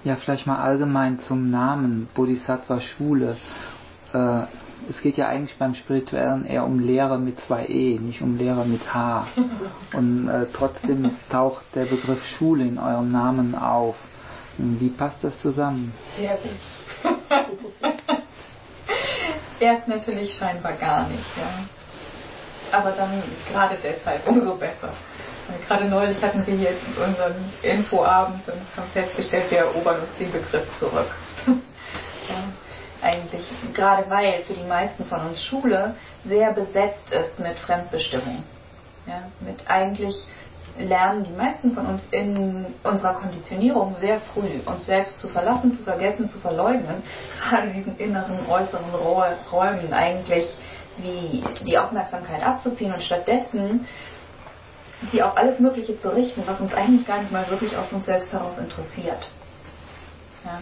Ja, vielleicht mal allgemein zum Namen Bodhisattva Schule. Es geht ja eigentlich beim Spirituellen eher um Lehre mit 2 E, nicht um Lehre mit H. Und trotzdem taucht der Begriff Schule in eurem Namen auf. Wie passt das zusammen? Sehr gut. Erst natürlich scheinbar gar nicht, ja. Aber dann gerade deshalb umso besser. Gerade neulich hatten wir hier unseren Infoabend und haben festgestellt, wir erobern uns den Begriff zurück. Ja, eigentlich, gerade weil für die meisten von uns Schule sehr besetzt ist mit Fremdbestimmung. Ja, mit eigentlich lernen die meisten von uns in unserer Konditionierung sehr früh, uns selbst zu verlassen, zu vergessen, zu verleugnen, gerade diesen inneren, äußeren Räumen eigentlich wie die Aufmerksamkeit abzuziehen und stattdessen sie auf alles Mögliche zu richten, was uns eigentlich gar nicht mal wirklich aus uns selbst heraus interessiert. Ja.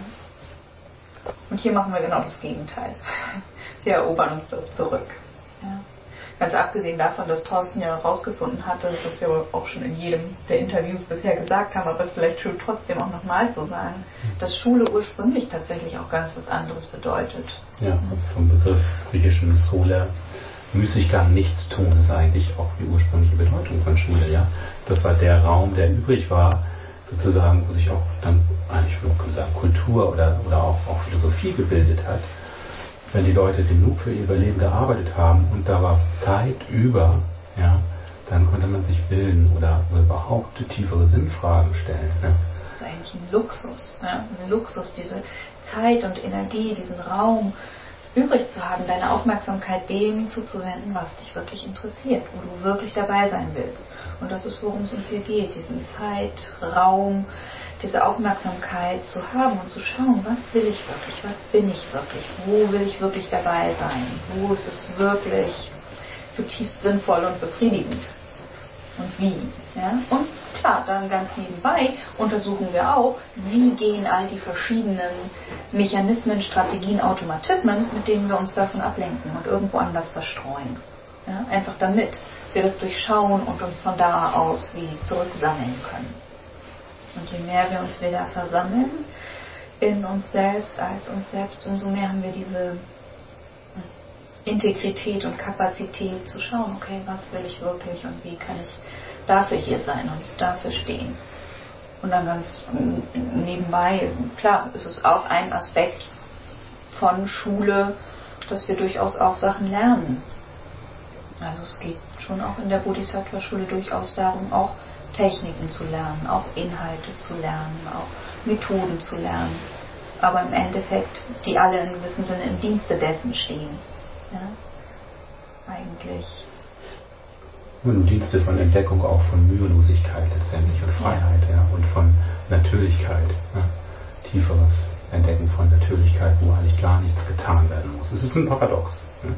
Und hier machen wir genau das Gegenteil. Wir erobern uns das zurück. Ja. Ganz abgesehen davon, dass Thorsten ja herausgefunden hatte, was wir auch schon in jedem der Interviews bisher gesagt haben, aber es vielleicht schön trotzdem auch nochmal zu sagen, dass Schule ursprünglich tatsächlich auch ganz was anderes bedeutet. Ja, vom Begriff griechischen Schule, Müßiggang, Nichtstun ist eigentlich auch die ursprüngliche Bedeutung von Schule. Ja? Das war der Raum, der übrig war, sozusagen, wo sich auch dann eigentlich, man kann sagen, Kultur oder auch Philosophie gebildet hat. Wenn die Leute genug für ihr Überleben gearbeitet haben und da war Zeit über, ja, dann konnte man sich bilden oder überhaupt tiefere Sinnfragen stellen. Ja. Das ist eigentlich ein Luxus. Ja? Ein Luxus, diese Zeit und Energie, diesen Raum übrig zu haben, deine Aufmerksamkeit dem zuzuwenden, was dich wirklich interessiert, wo du wirklich dabei sein willst. Und das ist, worum es uns hier geht, diesen Zeitraum, diese Aufmerksamkeit zu haben und zu schauen, was will ich wirklich, was bin ich wirklich, wo will ich wirklich dabei sein, wo ist es wirklich zutiefst sinnvoll und befriedigend und wie. Ja? Und klar, dann ganz nebenbei untersuchen wir auch, wie gehen all die verschiedenen Mechanismen, Strategien, Automatismen, mit denen wir uns davon ablenken und irgendwo anders verstreuen. Ja? Einfach damit wir das durchschauen und uns von da aus wie zurücksammeln können. Und je mehr wir uns wieder versammeln in uns selbst, als uns selbst, umso mehr haben wir diese Integrität und Kapazität zu schauen, okay, was will ich wirklich und wie kann ich dafür hier sein und dafür stehen. Und dann ganz nebenbei, klar, ist es auch ein Aspekt von Schule, dass wir durchaus auch Sachen lernen. Also es geht schon auch in der Bodhisattva-Schule durchaus darum, auch Techniken zu lernen, auch Inhalte zu lernen, auch Methoden zu lernen. Aber im Endeffekt, die alle in gewissem Sinne im Dienste dessen stehen. Ja? Eigentlich. Und im Dienste von Entdeckung auch von Mühelosigkeit letztendlich und Freiheit, ja, und von Natürlichkeit. Ja? Tieferes Entdecken von Natürlichkeit, wo eigentlich gar nichts getan werden muss. Es ist ein Paradox. Ja?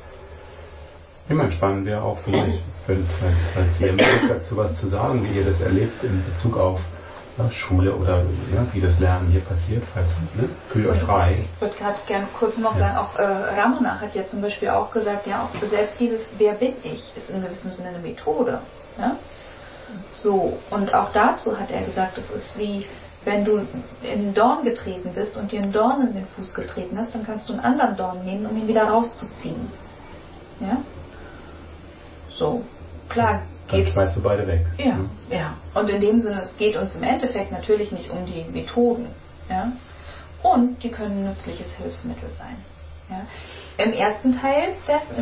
Immer spannend wäre auch vielleicht, falls ihr dazu was zu sagen, wie ihr das erlebt in Bezug auf Schule oder wie das Lernen hier passiert, falls, fühlt euch frei. Ich würde gerade gerne kurz noch sagen, auch Ramana hat ja zum Beispiel auch gesagt, ja, auch selbst dieses Wer bin ich, ist in gewissem Sinne eine Methode. Ja? So, und auch dazu hat er gesagt, das ist wie, wenn du in den Dorn getreten bist und dir einen Dorn in den Fuß getreten hast, dann kannst du einen anderen Dorn nehmen, um ihn wieder rauszuziehen. Ja? So, klar. Dann schmeißt du beide weg. Ja, ja. Und in dem Sinne, es geht uns im Endeffekt natürlich nicht um die Methoden. Ja? Und die können ein nützliches Hilfsmittel sein. Ja? Im ersten Teil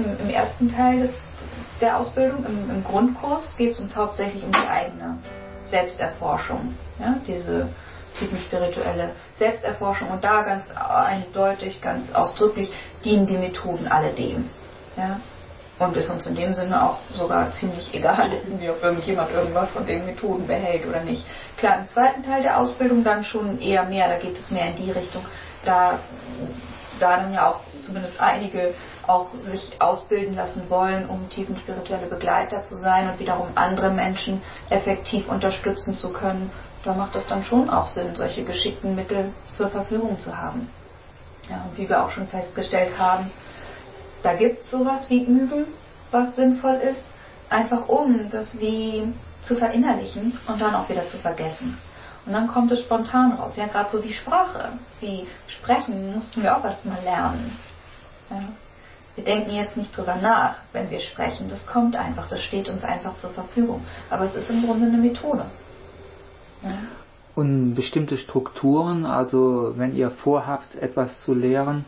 der Ausbildung, im Grundkurs, geht es uns hauptsächlich um die eigene Selbsterforschung. Ja? Diese tiefenspirituelle Selbsterforschung. Und da ganz eindeutig, ganz ausdrücklich dienen die Methoden alledem. Ja? Und ist uns in dem Sinne auch sogar ziemlich egal, ob irgendjemand irgendwas von den Methoden behält oder nicht. Klar, im zweiten Teil der Ausbildung dann schon eher mehr, da geht es mehr in die Richtung, da dann ja auch zumindest einige auch sich ausbilden lassen wollen, um tiefenspirituelle Begleiter zu sein und wiederum andere Menschen effektiv unterstützen zu können. Da macht es dann schon auch Sinn, solche geschickten Mittel zur Verfügung zu haben. Ja, und wie wir auch schon festgestellt haben, da gibt es sowas wie Üben, was sinnvoll ist, einfach um das wie zu verinnerlichen und dann auch wieder zu vergessen. Und dann kommt es spontan raus. Ja, gerade so wie Sprache, wie Sprechen mussten wir auch erstmal lernen. Ja. Wir denken jetzt nicht drüber nach, wenn wir sprechen. Das kommt einfach, das steht uns einfach zur Verfügung. Aber es ist im Grunde eine Methode. Ja. Und bestimmte Strukturen, also wenn ihr vorhabt, etwas zu lehren,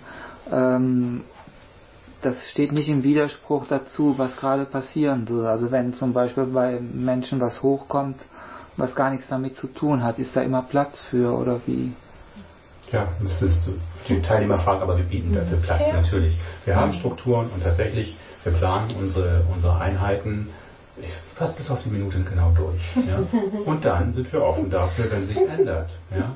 das steht nicht im Widerspruch dazu, was gerade passieren würde. Also wenn zum Beispiel bei Menschen was hochkommt, was gar nichts damit zu tun hat, ist da immer Platz für oder wie? Ja, das ist die Teilnehmerfrage, aber wir bieten dafür Platz, natürlich. Wir haben Strukturen und tatsächlich, wir planen unsere Einheiten fast bis auf die Minuten genau durch. Ja? Und dann sind wir offen dafür, wenn sich ändert. Ja?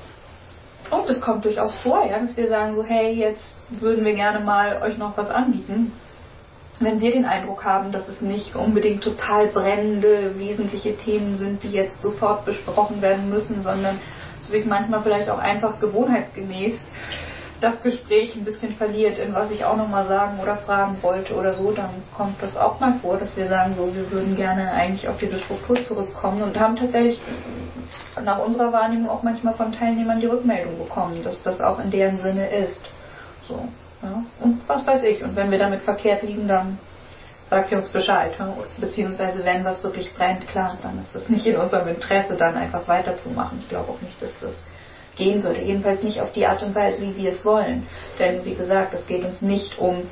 Und es kommt durchaus vor, ja, dass wir sagen so, hey, jetzt würden wir gerne mal euch noch was anbieten. Wenn wir den Eindruck haben, dass es nicht unbedingt total brennende, wesentliche Themen sind, die jetzt sofort besprochen werden müssen, sondern sich manchmal vielleicht auch einfach gewohnheitsgemäß das Gespräch ein bisschen verliert, in was ich auch nochmal sagen oder fragen wollte oder so, dann kommt das auch mal vor, dass wir sagen, so, wir würden gerne eigentlich auf diese Struktur zurückkommen und haben tatsächlich nach unserer Wahrnehmung auch manchmal von Teilnehmern die Rückmeldung bekommen, dass das auch in deren Sinne ist. So, ja. Und was weiß ich, und wenn wir damit verkehrt liegen, dann sagt ihr uns Bescheid. Ja? Beziehungsweise wenn was wirklich brennt, klar, dann ist das nicht in unserem Interesse, dann einfach weiterzumachen. Ich glaube auch nicht, dass das gehen würde. Jedenfalls nicht auf die Art und Weise, wie wir es wollen. Denn wie gesagt, es geht uns nicht um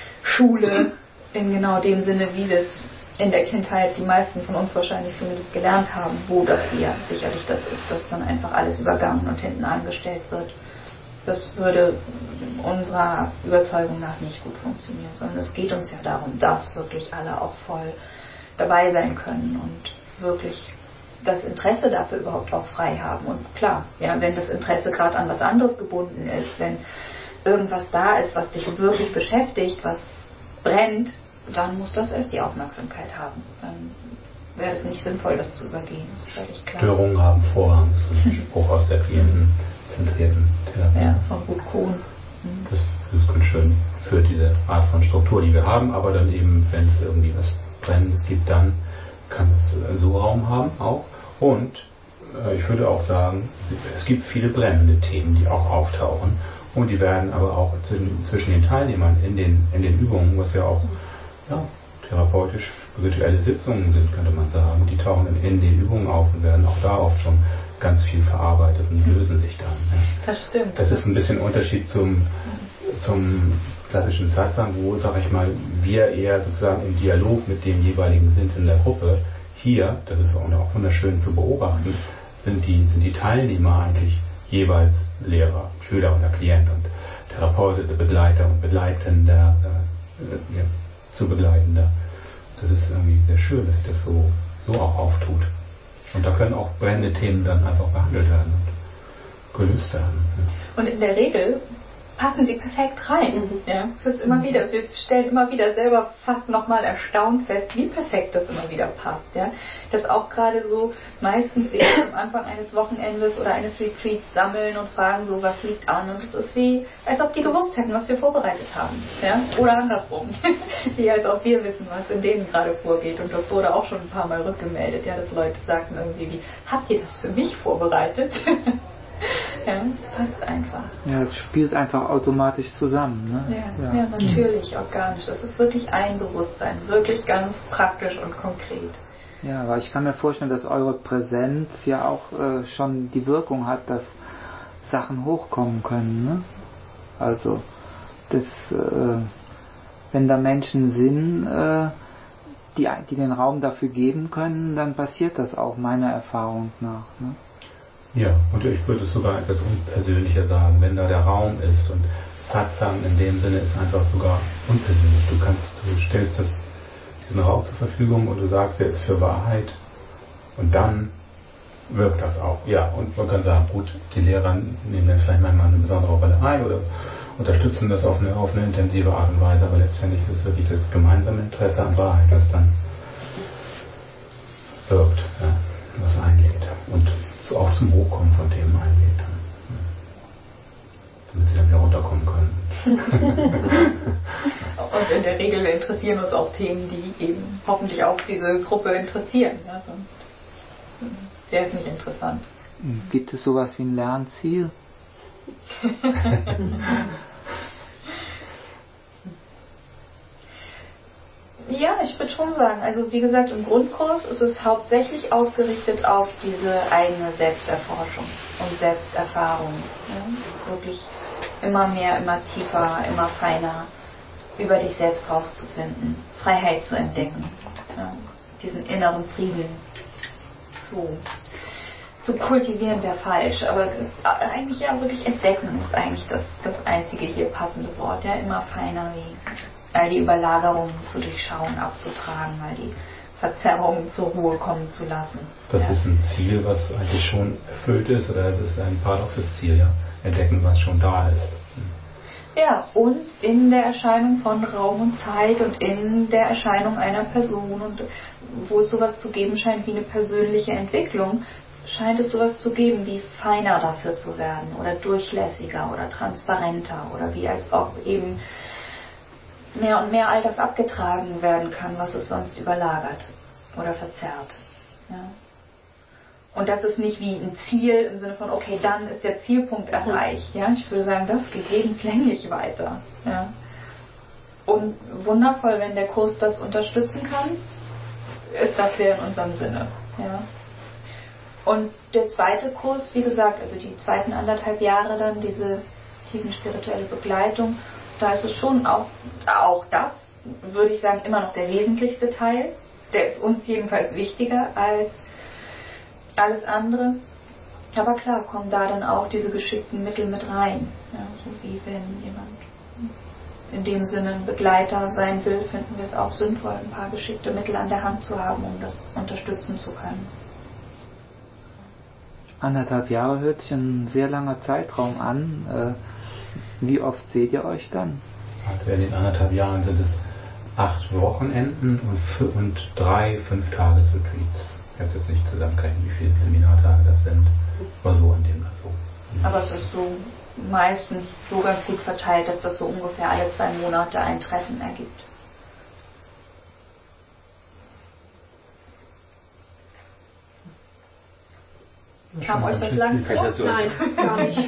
Schule in genau dem Sinne, wie wir es in der Kindheit, die meisten von uns wahrscheinlich zumindest gelernt haben, wo das eher sicherlich das ist, dass dann einfach alles übergangen und hinten angestellt wird. Das würde unserer Überzeugung nach nicht gut funktionieren, sondern es geht uns ja darum, dass wirklich alle auch voll dabei sein können und wirklich das Interesse dafür überhaupt auch frei haben. Und klar, ja, wenn das Interesse gerade an was anderes gebunden ist, wenn irgendwas da ist, was dich wirklich beschäftigt, was brennt, dann muss das erst die Aufmerksamkeit haben. Dann wäre es nicht sinnvoll, das zu übergehen. Das ist völlig klar. Störungen haben Vorrang. Das ist ein Spruch aus der klientenzentrierten Therapie. Ja, von Gut Kuhn. Das ist ganz schön für diese Art von Struktur, die wir haben, aber dann eben, wenn es irgendwie was Brennendes gibt, dann kann es so Raum haben auch. Und ich würde auch sagen, es gibt viele brennende Themen, die auch auftauchen und die werden aber auch zwischen den Teilnehmern in den Übungen, was ja auch therapeutisch spirituelle Sitzungen sind, könnte man sagen, die tauchen in den Übungen auf und werden auch da oft schon ganz viel verarbeitet und lösen sich dann. Ja. Das stimmt. Das ist ein bisschen Unterschied zum klassischen Satsang, wo, sag ich mal, wir eher sozusagen im Dialog mit dem jeweiligen sind in der Gruppe. Hier, das ist auch wunderschön zu beobachten, sind die Teilnehmer eigentlich jeweils Lehrer, Schüler oder Klient und Therapeut, Begleiter und Begleitender, zu Begleitender. Das ist irgendwie sehr schön, dass sich das so auch auftut. Und da können auch brennende Themen dann einfach behandelt werden und gelöst werden. Ja. Und in der Regel passen sie perfekt rein. Ja, es ist immer wieder, wir stellen immer wieder selber fast nochmal erstaunt fest, wie perfekt das immer wieder passt. Ja, dass auch gerade so meistens wir am Anfang eines Wochenendes oder eines Retreats sammeln und fragen so, was liegt an, und es ist wie, als ob die gewusst hätten, was wir vorbereitet haben. Ja, oder andersrum, wie als ob wir wissen, was in denen gerade vorgeht. Und das wurde auch schon ein paar Mal rückgemeldet, ja, dass Leute sagten irgendwie, wie, habt ihr das für mich vorbereitet? Ja, es passt einfach. Ja, es spielt einfach automatisch zusammen. Ne? Ja, natürlich, organisch. Das ist wirklich ein Bewusstsein, wirklich ganz praktisch und konkret. Ja, aber ich kann mir vorstellen, dass eure Präsenz ja auch schon die Wirkung hat, dass Sachen hochkommen können. Ne? Also, wenn da Menschen sind, die den Raum dafür geben können, dann passiert das auch meiner Erfahrung nach. Ne? Ja, und ich würde es sogar etwas unpersönlicher sagen, wenn da der Raum ist, und Satsang in dem Sinne ist einfach sogar unpersönlich. Du stellst diesen Raum zur Verfügung und du sagst jetzt für Wahrheit, und dann wirkt das auch. Ja, und man kann sagen, gut, die Lehrer nehmen dann vielleicht manchmal eine besondere Rolle ein oder unterstützen das auf eine intensive Art und Weise, aber letztendlich ist wirklich das gemeinsame Interesse an Wahrheit, was dann wirkt, ja, was einlädt und auch zum Hochkommen von Themen einlädt, damit sie dann wieder runterkommen können. Und in der Regel interessieren uns auch Themen, die eben hoffentlich auch diese Gruppe interessieren. Ja, sonst der ist nicht interessant. Gibt es sowas wie ein Lernziel? Ja, ich würde schon sagen, also wie gesagt, im Grundkurs ist es hauptsächlich ausgerichtet auf diese eigene Selbsterforschung und Selbsterfahrung. Ja? Wirklich immer mehr, immer tiefer, immer feiner über dich selbst rauszufinden, Freiheit zu entdecken, ja? Diesen inneren Frieden zu kultivieren wäre falsch, aber eigentlich ja wirklich entdecken ist eigentlich das einzige hier passende Wort, ja, immer feiner, wie all die Überlagerungen zu durchschauen, abzutragen, all die Verzerrungen zur Ruhe kommen zu lassen. Das ist ein Ziel, was eigentlich schon erfüllt ist, oder es ist ein paradoxes Ziel, ja? Entdecken, was schon da ist. Ja, und in der Erscheinung von Raum und Zeit und in der Erscheinung einer Person und wo es sowas zu geben scheint wie eine persönliche Entwicklung, scheint es sowas zu geben wie feiner dafür zu werden oder durchlässiger oder transparenter oder wie als ob eben mehr und mehr all das abgetragen werden kann, was es sonst überlagert oder verzerrt. Ja. Und das ist nicht wie ein Ziel im Sinne von, okay, dann ist der Zielpunkt erreicht. Ja. Ich würde sagen, das geht lebenslänglich weiter. Ja. Und wundervoll, wenn der Kurs das unterstützen kann, ist das sehr in unserem Sinne. Ja. Und der zweite Kurs, wie gesagt, also die zweiten 1,5 Jahre dann, diese tiefen spirituelle Begleitung, da ist es schon auch das, würde ich sagen, immer noch der wesentlichste Teil. Der ist uns jedenfalls wichtiger als alles andere. Aber klar, kommen da dann auch diese geschickten Mittel mit rein. Ja, so wie wenn jemand in dem Sinne ein Begleiter sein will, finden wir es auch sinnvoll, ein paar geschickte Mittel an der Hand zu haben, um das unterstützen zu können. 1,5 Jahre hört sich ein sehr langer Zeitraum an. Wie oft seht ihr euch dann? Also in den 1,5 Jahren sind es 8 Wochenenden und 3 5-Tages-Retreats. Ich habe jetzt nicht zusammengerechnet, wie viele Seminartage das sind, aber so an dem so. Aber es ist so meistens so ganz gut verteilt, dass das so ungefähr alle 2 Monate ein Treffen ergibt. Kam euch das lang vor? Nein, gar nicht.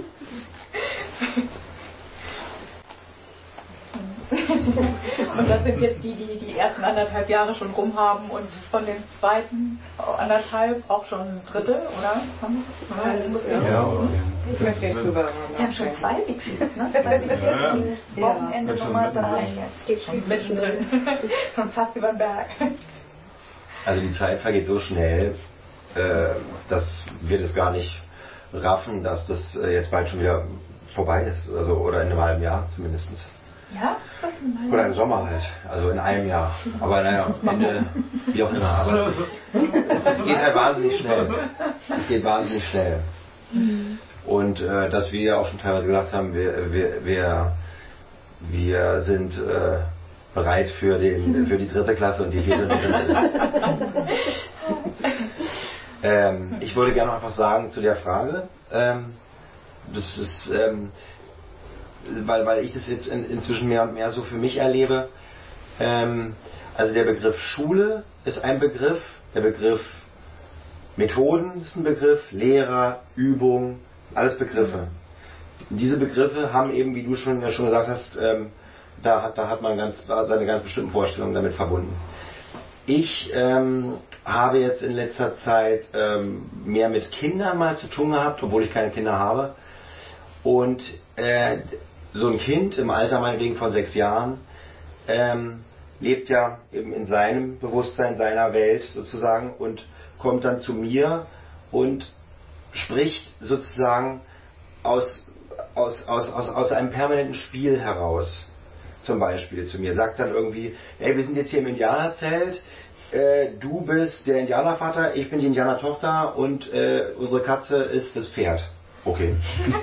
Und das sind jetzt die ersten 1,5 Jahre schon rum haben und von den zweiten 1,5 auch schon ein Drittel, oder? Ja, ich möchte jetzt drüber wir haben schon 2 Retreats, ne? 2 Retreats, Wochenende Nummer 3 jetzt. Schon mittendrin. Schon fast über den Berg. Also die Zeit vergeht so schnell, dass wir das gar nicht raffen, dass das jetzt bald schon wieder vorbei ist. Also, oder in einem halben Jahr zumindest. Ja? Oder im Sommer halt, also in einem Jahr. Aber naja, am Ende, wie auch immer. Aber es geht halt wahnsinnig schnell. Es geht wahnsinnig schnell. Und dass wir ja auch schon teilweise gesagt haben, wir sind bereit für die 3. Klasse und die 4. Ich würde gerne einfach sagen zu der Frage, das ist weil ich das jetzt inzwischen mehr und mehr so für mich erlebe. Also der Begriff Schule ist ein Begriff, der Begriff Methoden ist ein Begriff, Lehrer, Übung, alles Begriffe. Diese Begriffe haben eben, wie du schon gesagt hast, da hat man seine ganz bestimmten Vorstellungen damit verbunden. Ich habe jetzt in letzter Zeit mehr mit Kindern mal zu tun gehabt, obwohl ich keine Kinder habe. Und so ein Kind im Alter meinetwegen von 6 Jahren lebt ja eben in seinem Bewusstsein, seiner Welt sozusagen und kommt dann zu mir und spricht sozusagen aus einem permanenten Spiel heraus. Zum Beispiel zu mir, sagt dann irgendwie, hey, wir sind jetzt hier im Indianerzelt, du bist der Indianervater, ich bin die Indianertochter und unsere Katze ist das Pferd. Okay.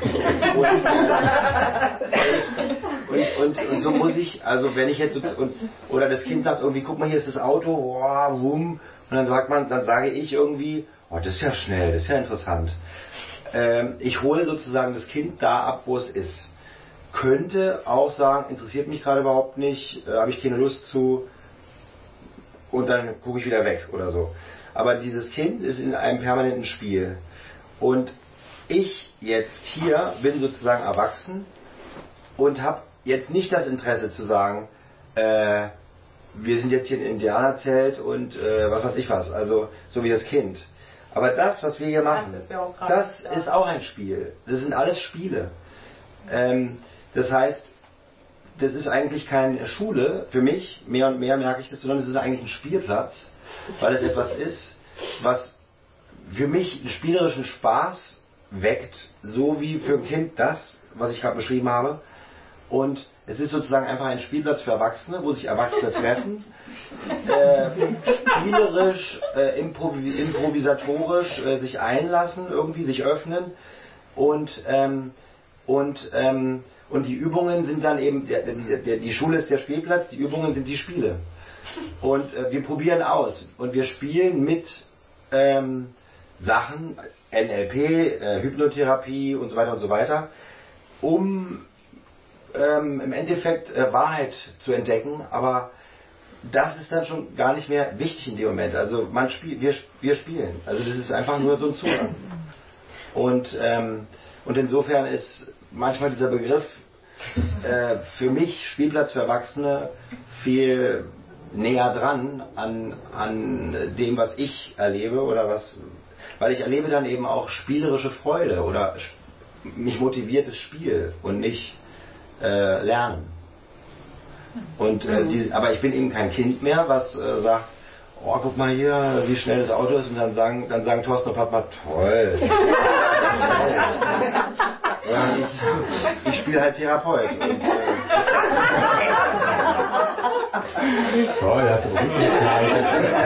Und so muss ich, also wenn ich jetzt oder das Kind sagt irgendwie, guck mal, hier ist das Auto, wow, wum, und dann sage ich irgendwie, oh, das ist ja schnell, das ist ja interessant. Ich hole sozusagen das Kind da ab, wo es ist. Könnte auch sagen, interessiert mich gerade überhaupt nicht, habe ich keine Lust zu, und dann gucke ich wieder weg oder so. aber dieses Kind ist in einem permanenten Spiel. Und ich jetzt hier bin sozusagen erwachsen und habe jetzt nicht das Interesse zu sagen, wir sind jetzt hier im Indianerzelt und was weiß ich was, also so wie das Kind. Aber das, was wir hier machen, das ist auch ein Spiel. Das sind alles Spiele. Das heißt, das ist eigentlich keine Schule für mich, mehr und mehr merke ich das, sondern es ist eigentlich ein Spielplatz, weil es etwas ist, was für mich einen spielerischen Spaß weckt, so wie für ein Kind das, was ich gerade beschrieben habe. Und es ist sozusagen einfach ein Spielplatz für Erwachsene, wo sich Erwachsene treffen, spielerisch, improvisatorisch sich einlassen, irgendwie sich öffnen und die Übungen sind dann eben, die Schule ist der Spielplatz, die Übungen sind die Spiele. Und wir probieren aus und wir spielen mit Sachen, NLP, Hypnotherapie und so weiter und so weiter, um im Endeffekt Wahrheit zu entdecken, aber das ist dann schon gar nicht mehr wichtig in dem Moment. Also wir spielen. Also das ist einfach nur so ein Zugang. Und insofern ist manchmal dieser Begriff für mich Spielplatz für Erwachsene viel näher dran an dem, was ich erlebe weil ich erlebe dann eben auch spielerische Freude oder mich motiviertes Spiel und nicht Lernen. Und aber ich bin eben kein Kind mehr, was sagt, oh, guck mal hier, wie schnell das Auto ist, und dann sagen Thorsten und Papa, toll. Ja, ich spiele halt Therapeut. Und, toll, hast du gut gekleidet.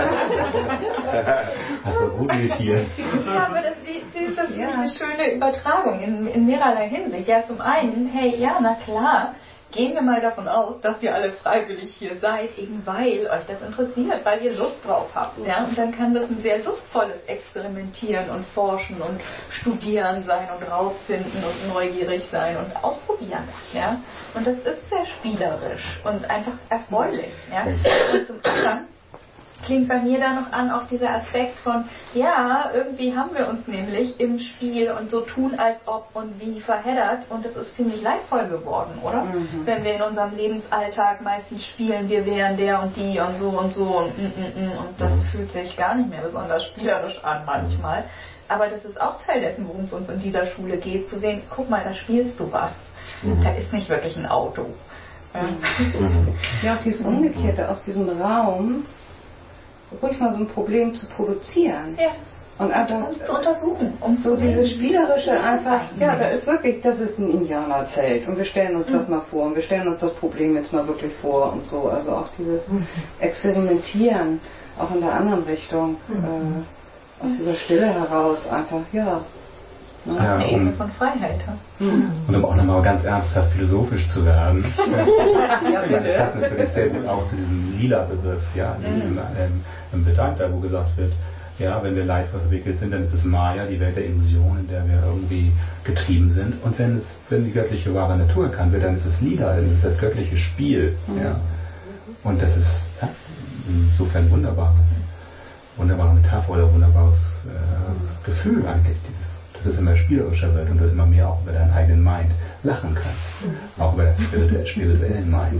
Hast du gut meditiert. Ja, aber das ist eine schöne Übertragung in mehrerlei Hinsicht. Ja, zum einen, hey, ja, na klar, gehen wir mal davon aus, dass ihr alle freiwillig hier seid, eben weil euch das interessiert, weil ihr Lust drauf habt. Ja? Und dann kann das ein sehr lustvolles Experimentieren und Forschen und Studieren sein und rausfinden und neugierig sein und ausprobieren. Ja? Und das ist sehr spielerisch und einfach erfreulich. Ja? Und zum anderen klingt bei mir da noch an auch dieser Aspekt von, ja, irgendwie haben wir uns nämlich im Spiel und so tun als ob und wie verheddert und es ist ziemlich leidvoll geworden, oder? Mhm. Wenn wir in unserem Lebensalltag meistens spielen, wir wären der und die und so und das fühlt sich gar nicht mehr besonders spielerisch an manchmal. Aber das ist auch Teil dessen, worum es uns in dieser Schule geht, zu sehen, guck mal, da spielst du was. Da ist nicht wirklich ein Auto. Ja, auch dieses Umgekehrte aus diesem Raum, ruhig mal so ein Problem zu produzieren. Ja. Und einfach zu untersuchen. So dieses Spielerische einfach, ja, das ist ein Indianerzelt und wir stellen uns das mal vor und wir stellen uns das Problem jetzt mal wirklich vor und so. Also auch dieses Experimentieren, auch in der anderen Richtung, aus dieser Stille heraus einfach, ja. Ja, eine Ebene von Freiheit. Und um auch nochmal ganz ernsthaft philosophisch zu werden, das passt natürlich sehr gut auch zu diesem Lila-Begriff, ja, im Vedanta, wo gesagt wird, ja, wenn wir leicht verwickelt sind, dann ist es Maya, die Welt der Illusion, in der wir irgendwie getrieben sind. Und wenn die göttliche wahre Natur erkannt wird, dann ist es Lila, dann ist es das göttliche Spiel. Ja. Und das ist insofern wunderbare Metapher oder wunderbares Gefühl eigentlich, dass es immer spielerischer wird und du immer mehr auch über deinen eigenen Mind lachen kannst. Auch über deinen spirituellen Mind.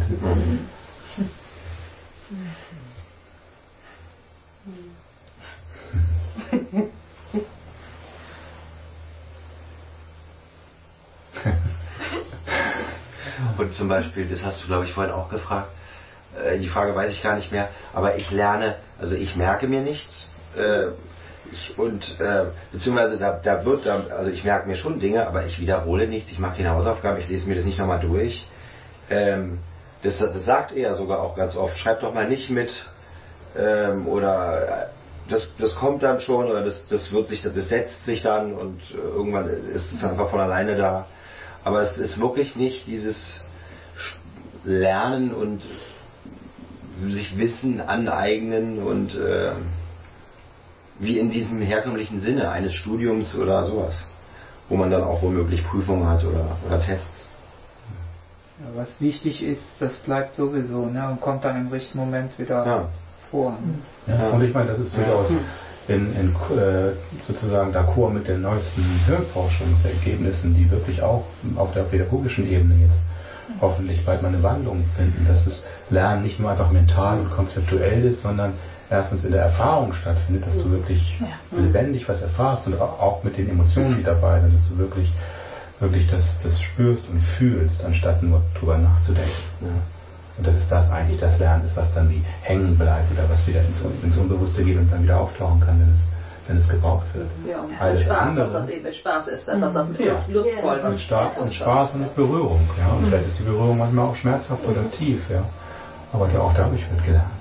Und zum Beispiel, das hast du, glaube ich, vorhin auch gefragt, die Frage weiß ich gar nicht mehr, aber ich lerne, also ich merke mir nichts, beziehungsweise also ich merke mir schon Dinge, aber ich wiederhole nichts, ich mache keine Hausaufgaben, ich lese mir das nicht nochmal durch. Das sagt er sogar auch ganz oft, schreib doch mal nicht mit, oder das kommt dann schon, oder das setzt sich dann und irgendwann ist es einfach von alleine da. Aber es ist wirklich nicht dieses Lernen und sich Wissen aneignen und wie in diesem herkömmlichen Sinne eines Studiums oder sowas, wo man dann auch womöglich Prüfungen hat oder Tests. Ja, was wichtig ist, das bleibt sowieso, ne, und kommt dann im richtigen Moment wieder vor. Ja, und ich meine, das ist durchaus sozusagen d'accord mit den neuesten Hirnforschungsergebnissen, die wirklich auch auf der pädagogischen Ebene jetzt hoffentlich bald mal eine Wandlung finden, dass das Lernen nicht nur einfach mental und konzeptuell ist, sondern erstens in der Erfahrung stattfindet, dass du wirklich lebendig was erfahrst und auch mit den Emotionen, die dabei sind, dass du wirklich das spürst und fühlst, anstatt nur drüber nachzudenken. Ja. Und dass es das eigentlich das Lernen ist, was dann wie hängen bleibt oder was wieder ins Unbewusste geht und dann wieder auftauchen kann, wenn es gebraucht wird. Ja, und Spaß, dass das eben Spaß ist, dass das lustvoll ist. Und Spaß und mit Berührung. Ja. Und vielleicht ist die Berührung manchmal auch schmerzhaft oder tief. Ja. Aber auch dadurch wird gelernt.